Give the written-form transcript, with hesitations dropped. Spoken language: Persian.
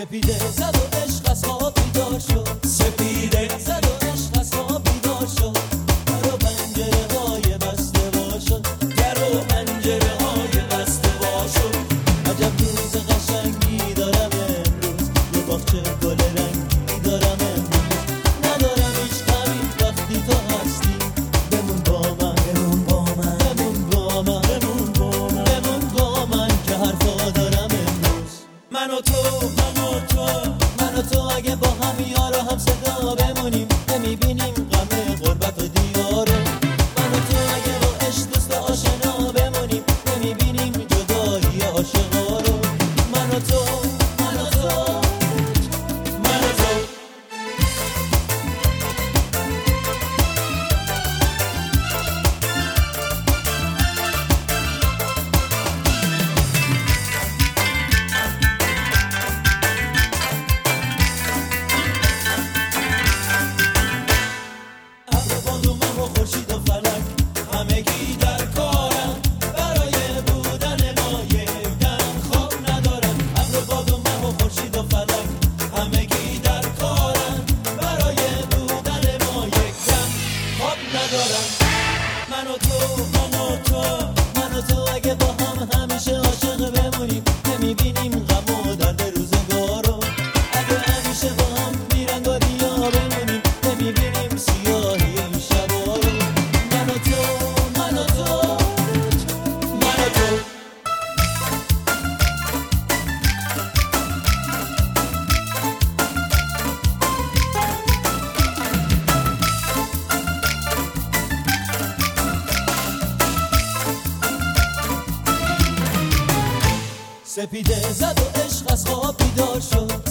سپیده زد و عشق از خواب بیدار شد، سپیده زد و عشق از خواب بیدار شد. در و پنجره های بسته وا شد، در و پنجره های بسته وا شد. عجب روز قشنگی دارم امروز، یه باغچه گل رنگی دارم امروز. ندارم هیچ غمی وقتی تو هستی، بمون با من، بمون با من، بمون با من، بمون با من، بمون با من که حرفا دارم امروز. من و تو اگه با هم یار و هم صدا بمونیم، نمیبینیم غم غربت و دیاره. من و تو اگه با عشق دوست و آشنا بمونیم، نمیبینیم جدایی عاشقا رو. من و تو، من و تو، من و تو. خورشید و فلک همگی در کارن، برای بودن ما یک دم خواب ندارن. ابر و باد و مه و خورشید و فلک همگی در کارن، برای بودن ما یک دم خواب ندارن. من و تو، من و تو، من و تو اگه با هم همیشه عاشق بمونیم، نمیبینیم غم و درد روزگارو. اگه همیشه با هم بیرنگ و ریا بمونیم، نمیبینیم سیاهی این شبا. سپیده زد و عشق از خواب بیدار شد،